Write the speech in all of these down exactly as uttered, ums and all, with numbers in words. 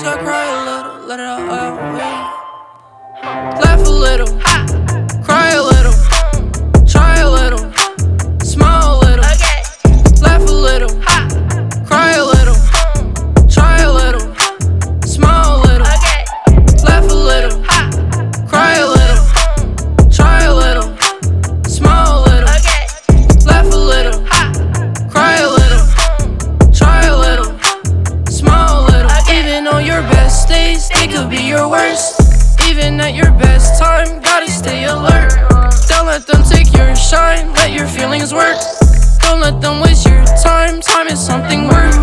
just gotta cry a little, let it all out. Yeah. Laugh a little, cry a little, try a little, smile a little. Laugh a little, cry a little, try a little, smile a little. Laugh a little, cry a little, try a little, smile a little. Laugh a little, cry a little, try a little, smile a little. Even on your best days, they could be your worst. Even at your best time, gotta stay alert. Don't let them take your shine, let your feelings work. Don't let them waste your time, time is something worth.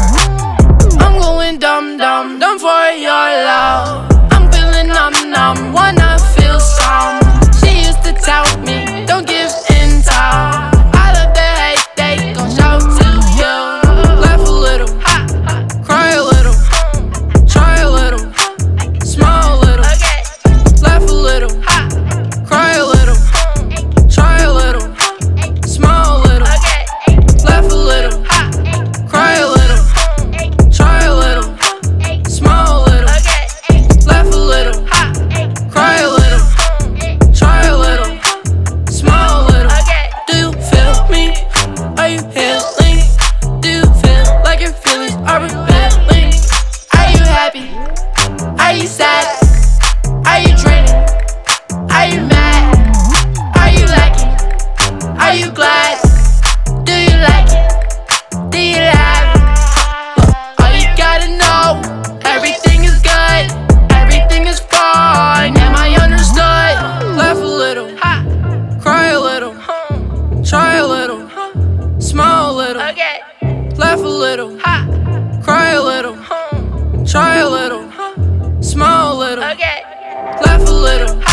I'm going dumb, dumb, dumb for your love. I'm feeling numb, numb, wanna feel some. She used to tell me, don't give in time. I love the hate, they gon' show to you. Laugh a little, cry a little, try a little, smile a little. Laugh a little, cry a little, try a little, smile a little. Laugh a little, cry a little, try a little, smile a little. Laugh a little, cry a little, try a little, smile a little. Do you feel me? Are you healing? Do you feel like your feelings are rebelling? Are you happy? Are you sad? Are you draining? Are you mad? Are you lacking? Are you glad? Do you like it? Do you have it? Look, all you gotta know, everything is good, everything is fine. Am I understood? Laugh a little, cry a little, try a little, smile a little. Laugh a little, cry a little, try a little, smile a little. Laugh a little,